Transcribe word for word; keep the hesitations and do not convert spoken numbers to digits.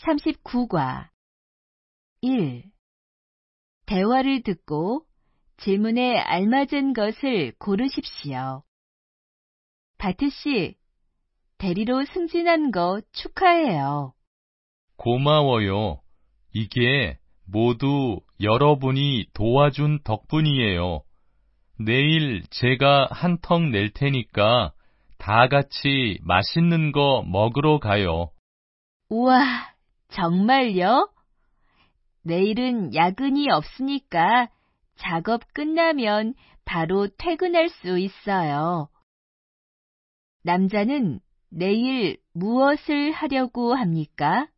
삼십구 과 일. 대화를 듣고 질문에 알맞은 것을 고르십시오. 바트 씨, 대리로 승진한 거 축하해요. 고마워요. 이게 모두 여러분이 도와준 덕분이에요. 내일 제가 한턱 낼 테니까 다 같이 맛있는 거 먹으러 가요. 우와, 정말요? 내일은 야근이 없으니까 작업 끝나면 바로 퇴근할 수 있어요. 남자는 내일 무엇을 하려고 합니까?